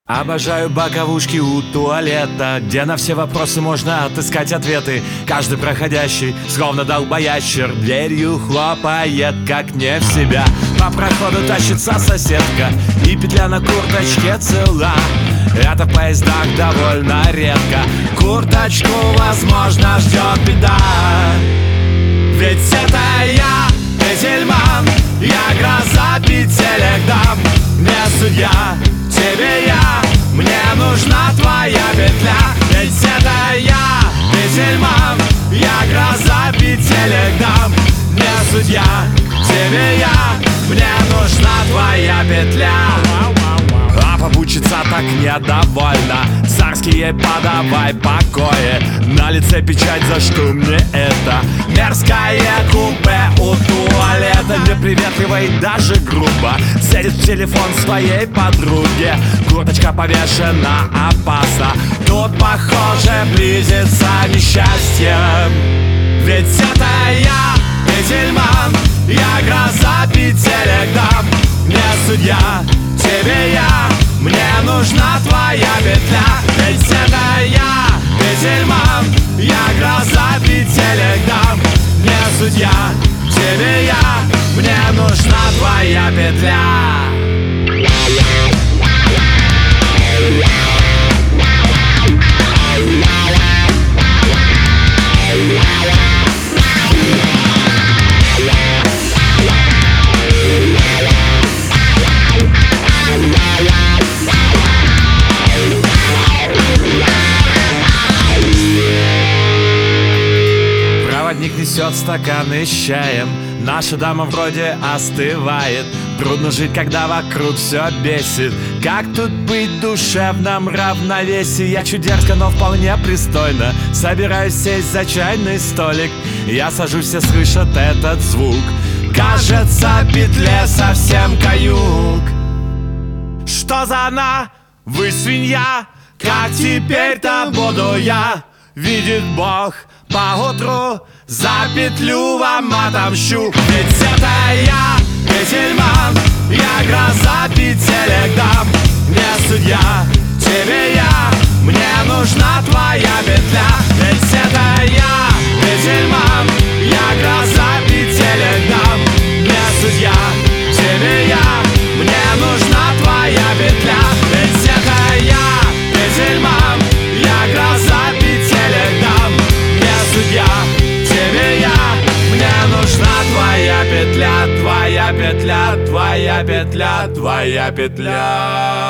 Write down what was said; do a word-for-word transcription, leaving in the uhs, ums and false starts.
Обожаю боковушки у туалета, где на все вопросы можно отыскать ответы. Каждый проходящий, словно долбоящер, дверью хлопает, как не в себя. По проходу тащится соседка, и петля на курточке цела. Это в поездах довольно редко, курточку, возможно, ждет беда. Ведь это я, Петельман, я гроза петелек дам. Не судья, тебе я, мне нужна твоя петля. Ведь это я, Петельман, я гроза петелек дам. Не судья, тебе я, мне нужна твоя петля. А попутчица так недовольна, царские подавай покои. На лице печать, за что мне это? Мерзкое купе у туалета, неприветливо и даже грубо. Сядет в телефон своей подруги, курточка повешена опасно. Тут, похоже, близится несчастье. Ведь это я, Петельман, я гроза петелек дам. Не судья, тебе я, мне нужна твоя петля. Ведь это я, Петельман, я гроза петелек дам. Не судья, тебе я, мне нужна твоя петля. Проводник несет стаканы с чаем, наша дама вроде остывает. Трудно жить, когда вокруг все бесит. Как тут быть в душевном равновесии? Я чуть дерзко, но вполне пристойно собираюсь сесть за чайный столик. Я сажусь, все слышат этот звук. Кажется, петле совсем каюк. Что за она? Вы свинья? Как теперь-то буду я? Видит Бог, поутру за петлю вам отомщу. Ведь это я, Петельман, я гроза петелек дам. Не судья, тебе я, мне нужна твоя петля. Ведь это я, Петельман, я гроза петелек дам. Не судья, тебе я, мне нужна твоя петля. Ведь это я, Петельман, я гроза петелек дам. Не судья, тебе я, мне нужна твоя петля. Твоя петля, твоя петля, твоя петля.